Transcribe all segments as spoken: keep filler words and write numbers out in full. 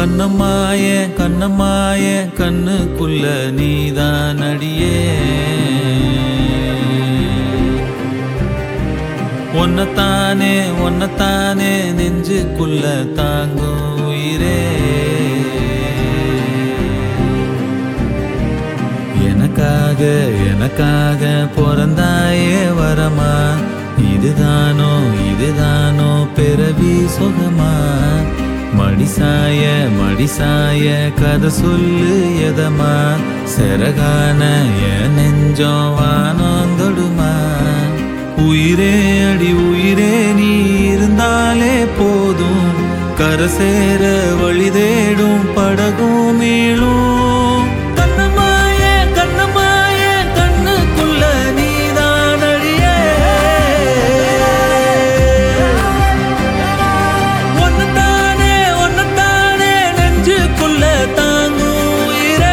கண்ணம்மாய கண்ணம்மாய கண்ணுக்குள்ள நீதான் அடியே ஒன்னத்தானே ஒன்னத்தானே நெஞ்சுக்குள்ள தாங்கும் உயிரே எனக்காக எனக்காக பிறந்தாயே வரமா இதுதானோ இதுதானோ பிறவி சுகமா மடிசாய மடிசாய கதை சொல்லு எதமா செரகான என் நெஞ்சம் வானந்தொடுமா உயிரே அடி உயிரே நீ இருந்தாலே போதும் கரை சேர வழி தேடும் படகும் மீளும் கண்ணம்மாய கண்ணம்மாய கண்ணுக்குள்ள நீதான் அழியே ஒன்னத்தானே ஒன்னத்தானே நெஞ்சுக்குள்ள தாங்கும் உயிரே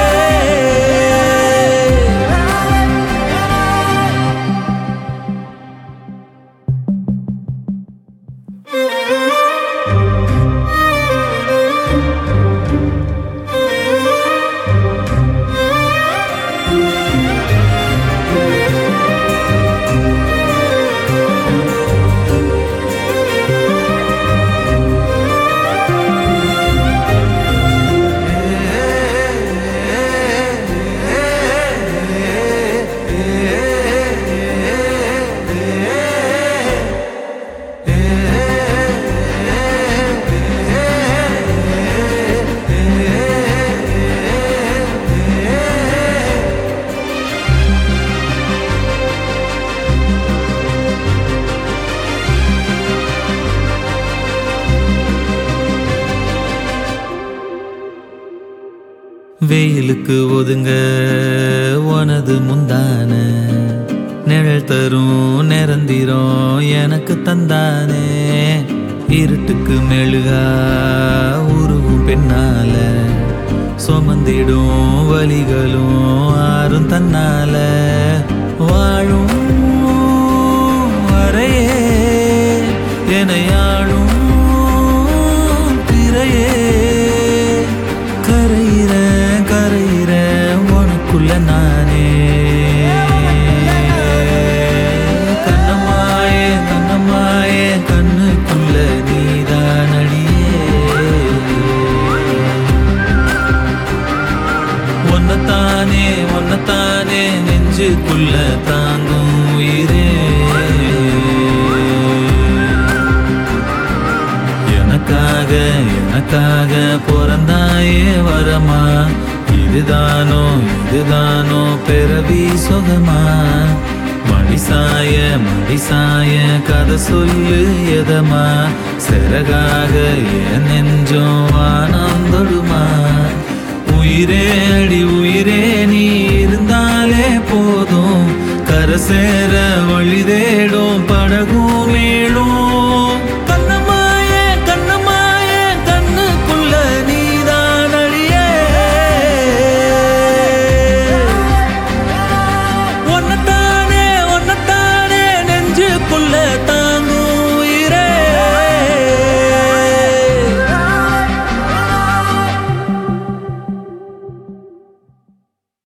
வெயிலுக்கு ஒதுங்க உனது முந்தான நிழல் தரும் நிரந்திரம் எனக்கு தந்தானே இருட்டுக்கு மெழுகா உருவும் பெண்ணால சுமந்திடும் வலிகளும் ஆறும் தன்னால வாழும் வரையே எனையாளும் திரையே கரையிற கரையிற உனக்குள்ள நானே கண்ணம்மாயே கண்ணம்மாயே கண்ணுக்குள்ள நீதான் அடியே ஒன்னத்தானே ஒன்னத்தானே நெஞ்சுக்குள்ள தாங்கும் உயிரே எனக்காக எனக்காக பிறந்தாயே வரமா இதுதானோ இதுதானோ பிறவி சுகமா மடிசாய மடிசாய கதை சொல்லு எதமா செரகாக என் நெஞ்சம் வானந்தொடுமா உயிரே அடி உயிரே நீ இருந்தாலே போதும் கரை சேர வழி தேடும்